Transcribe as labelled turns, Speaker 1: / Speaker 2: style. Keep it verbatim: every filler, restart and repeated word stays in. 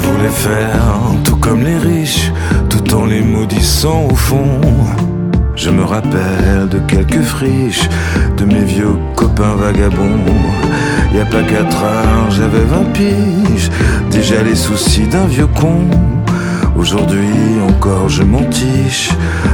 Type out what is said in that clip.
Speaker 1: voulais faire tout comme les riches, tout en les maudissant au fond. Je me rappelle de quelques friches, de mes vieux copains vagabonds. Y a pas quatre heures, j'avais vingt piges, déjà les soucis d'un vieux con. Aujourd'hui encore je m'entiche